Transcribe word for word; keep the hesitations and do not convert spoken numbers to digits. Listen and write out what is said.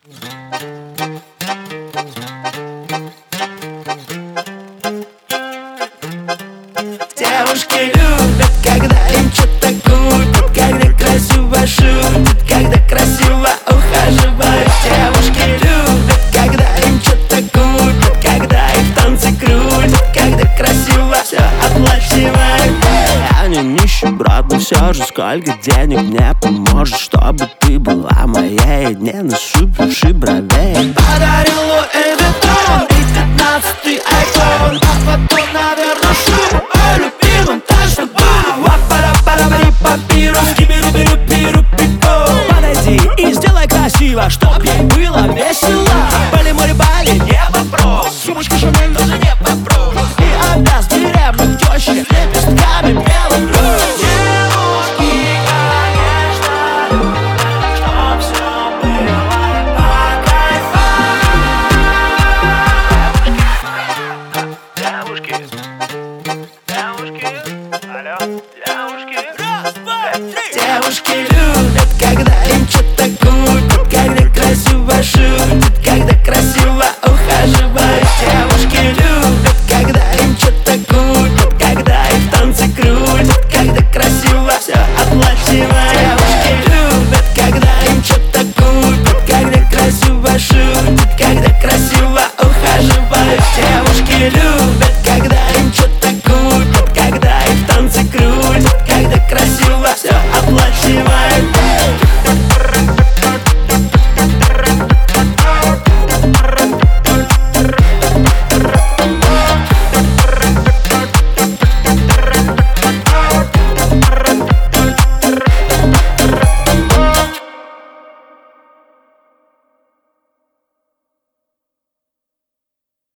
Девушки любят, когда им что-то купят, когда красиво шутят, когда красиво ухаживают. Девушки любят, когда им что-то купят, когда их в танцы крутят, когда красиво все оплачивают. Я не нищий, брат, но все же сколько денег мне поможет, чтобы ты была моей, не насупивши бровей. Подарил Луи Виттон и пятнадцатый айфон, а потом, наверное, шубу. Ой, любимым точно буду. Папирус, киберу-беру-пиру-пико. Подойди и сделай красиво, чтоб ей было весело. Бали, море, Бали, не вопрос. Сумочка Шанель тоже не вопрос.